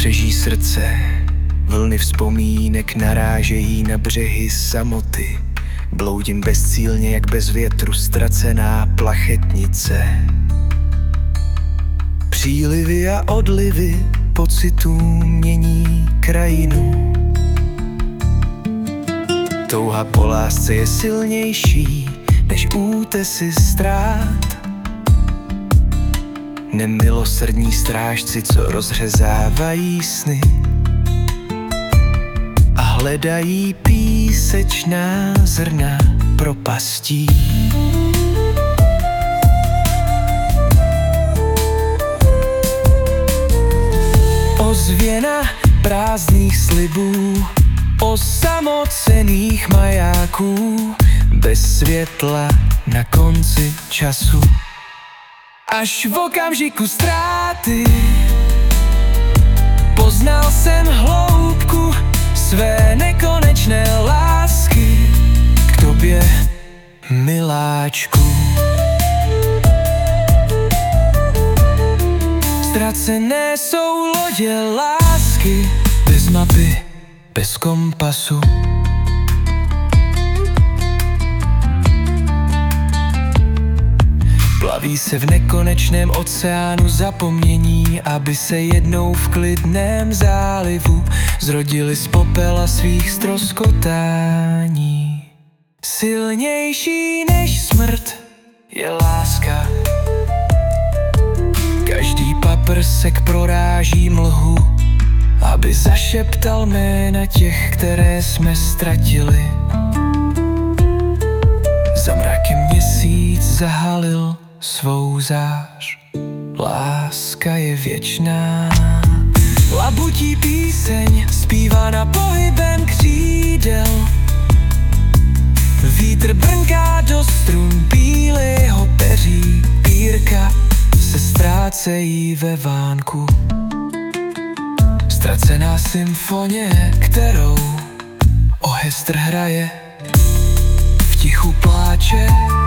Dřeží srdce, vlny vzpomínek narážejí na břehy samoty. Bloudím bezcílně jak bez větru ztracená plachetnice. Přílivy a odlivy pocitů mění krajinu. Touha po lásce je silnější než útesy ztrát. Nemilosrdní strážci, co rozřezávají sny a hledají písečná zrna propastí. Ozvěna prázdných slibů, osamocených majáků, bez světla na konci času. Až v okamžiku ztráty poznal jsem hloubku své nekonečné lásky k tobě, miláčku. Ztracené jsou lodě lásky, bez mapy, bez kompasu. Plaví se v nekonečném oceánu zapomnění, aby se jednou v klidném zálivu zrodili z popela svých ztroskotání. Silnější než smrt je láska. Každý paprsek proráží mlhu, aby zašeptal jména těch, které jsme ztratili. Za mrakem měsíc zahalil svou zář. Láska je věčná. Labutí píseň zpívána pohybem křídel. Vítr brnká do strun bílého peří. Pírka se ztrácejí ve vánku. Ztracená symfonie, kterou orchestr hraje, v tichu pláče.